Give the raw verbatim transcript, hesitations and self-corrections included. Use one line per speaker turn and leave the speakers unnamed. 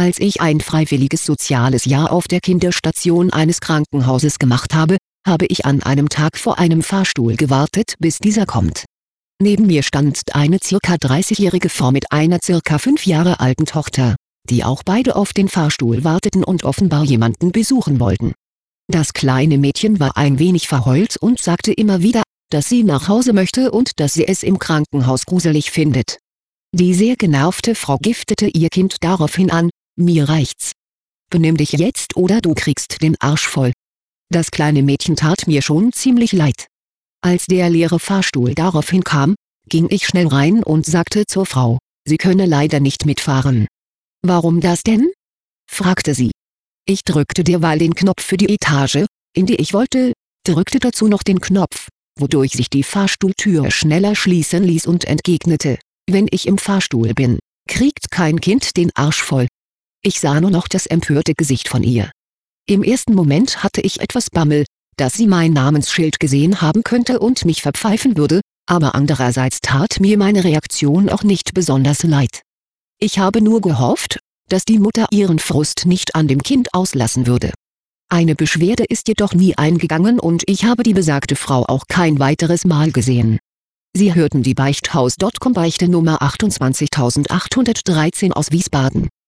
Als ich ein freiwilliges soziales Jahr auf der Kinderstation eines Krankenhauses gemacht habe, habe ich an einem Tag vor einem Fahrstuhl gewartet, bis dieser kommt. Neben mir stand eine circa dreißigjährige Frau mit einer circa fünf Jahre alten Tochter, die auch beide auf den Fahrstuhl warteten und offenbar jemanden besuchen wollten. Das kleine Mädchen war ein wenig verheult und sagte immer wieder, dass sie nach Hause möchte und dass sie es im Krankenhaus gruselig findet. Die sehr genervte Frau giftete ihr Kind daraufhin an: „Mir reicht's. Benimm dich jetzt oder du kriegst den Arsch voll." Das kleine Mädchen tat mir schon ziemlich leid. Als der leere Fahrstuhl daraufhin kam, ging ich schnell rein und sagte zur Frau, sie könne leider nicht mitfahren. „Warum das denn?" fragte sie. Ich drückte derweil den Knopf für die Etage, in die ich wollte, drückte dazu noch den Knopf, wodurch sich die Fahrstuhltür schneller schließen ließ und entgegnete: „Wenn ich im Fahrstuhl bin, kriegt kein Kind den Arsch voll." Ich sah nur noch das empörte Gesicht von ihr. Im ersten Moment hatte ich etwas Bammel, dass sie mein Namensschild gesehen haben könnte und mich verpfeifen würde, aber andererseits tat mir meine Reaktion auch nicht besonders leid. Ich habe nur gehofft, dass die Mutter ihren Frust nicht an dem Kind auslassen würde. Eine Beschwerde ist jedoch nie eingegangen und ich habe die besagte Frau auch kein weiteres Mal gesehen. Sie hörten die Beichthaus Punkt com Beichte Nummer achtundzwanzigtausendachthundertdreizehn aus Wiesbaden.